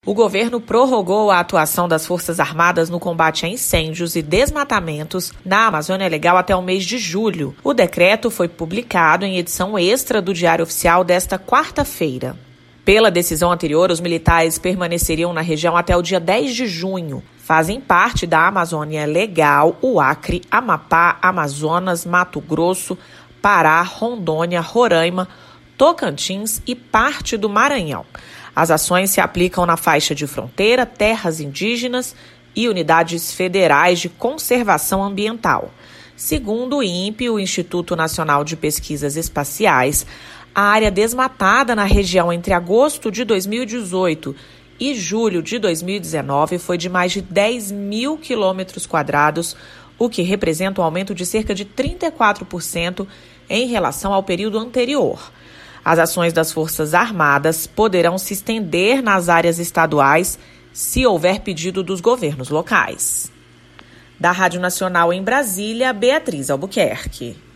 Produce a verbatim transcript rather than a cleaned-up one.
O governo prorrogou a atuação das Forças Armadas no combate a incêndios e desmatamentos na Amazônia Legal até o mês de julho. O decreto foi publicado em edição extra do Diário Oficial desta quarta-feira. Pela decisão anterior, os militares permaneceriam na região até o dia dez de junho. Fazem parte da Amazônia Legal o Acre, Amapá, Amazonas, Mato Grosso, Pará, Rondônia, Roraima, Tocantins e parte do Maranhão. As ações se aplicam na faixa de fronteira, terras indígenas e unidades federais de conservação ambiental. Segundo o I N P E, o Instituto Nacional de Pesquisas Espaciais, a área desmatada na região entre agosto de dois mil e dezoito e julho de dois mil e dezenove foi de mais de dez mil quilômetros quadrados, o que representa um aumento de cerca de trinta e quatro por cento em relação ao período anterior. As ações das Forças Armadas poderão se estender nas áreas estaduais se houver pedido dos governos locais. Da Rádio Nacional em Brasília, Beatriz Albuquerque.